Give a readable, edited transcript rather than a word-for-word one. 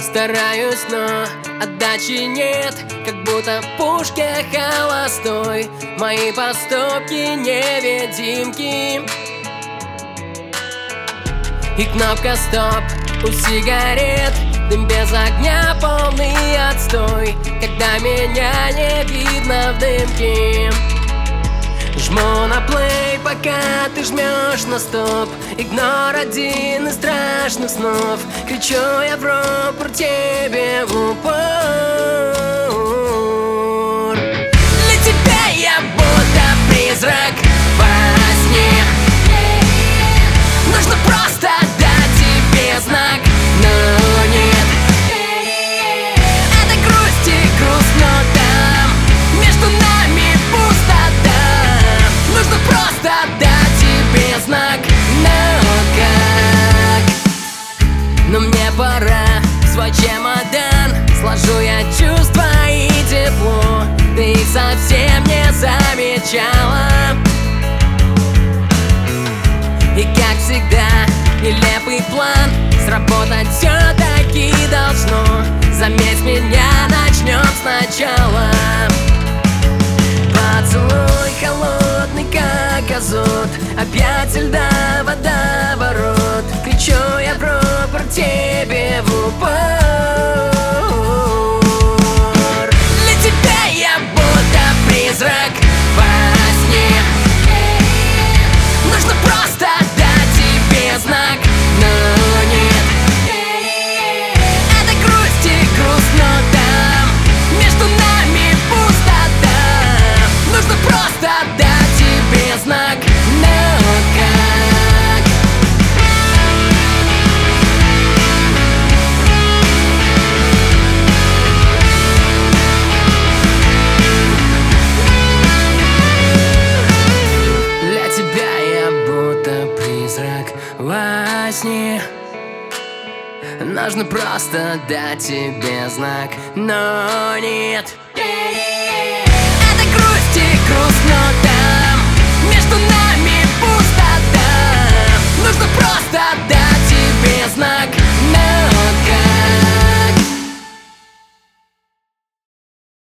Стараюсь, но отдачи нет, как будто в пушке холостой. Мои поступки невидимки. И кнопка стоп у сигарет, дым без огня, полный отстой. Когда меня не видно в дымке, жму на плей, пока ты жмешь на стоп. Игнор один из страшных снов. Кричу я в рупор тебе в упор. Для тебя я будто призрак во сне. Нужно просто дать тебе знак, но нет. Это грусть и грусть, но там между нами пустота. Нужно просто дать тебе знак, но как? Но мне пора в свой чемодан. Сложу я чувства и тепло. Ты их совсем не замечала. И как всегда, нелепый план сработать все-таки должно. Заметь меня, начнем сначала. Поцелуй холодный, как азот. Опять льда водоворот. Кричу я в рупор тебе в упор. Для тебя я будто призрак во сне. Нужно просто дать тебе знак, но нет. Это грусть и грусть, но там между нами пустота. Нужно просто дать тебе знак, но как? Для тебя я будто призрак во сне. Нужно просто дать тебе знак, но нет. Это грусть и грусть, но